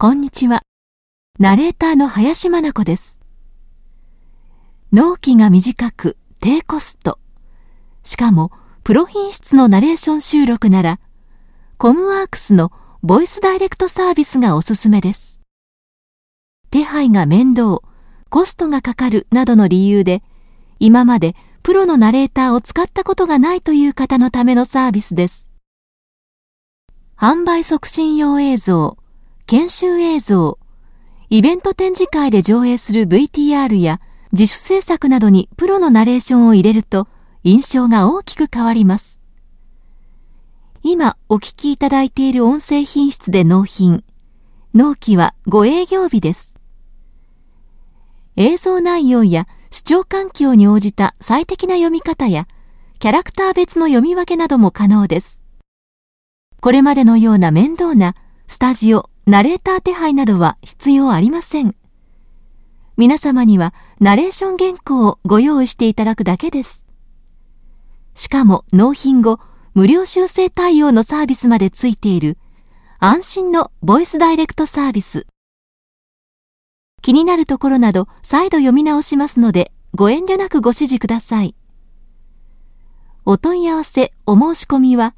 こんにちは。ナレーターの林真奈子です。納期が短く低コスト、しかもプロ品質のナレーション収録なら、コムワークスのボイスダイレクトサービスがおすすめです。手配が面倒、コストがかかるなどの理由で、今までプロのナレーターを使ったことがないという方のためのサービスです。販売促進用映像、研修映像、イベント展示会で上映する VTR や自主制作などにプロのナレーションを入れると印象が大きく変わります。今お聞きいただいている音声品質で納品。納期は5営業日です。映像内容や視聴環境に応じた最適な読み方やキャラクター別の読み分けなども可能です。これまでのような面倒なスタジオ、ナレーター手配などは必要ありません。皆様にはナレーション原稿をご用意していただくだけです。しかも納品後、無料修正対応のサービスまでついている安心のボイスダイレクトサービス。気になるところなど再度読み直しますのでご遠慮なくご指示ください。お問い合わせお申し込みは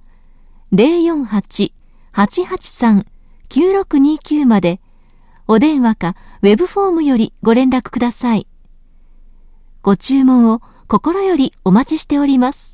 048-883-9629 までお電話かウェブフォームよりご連絡ください。ご注文を心よりお待ちしております。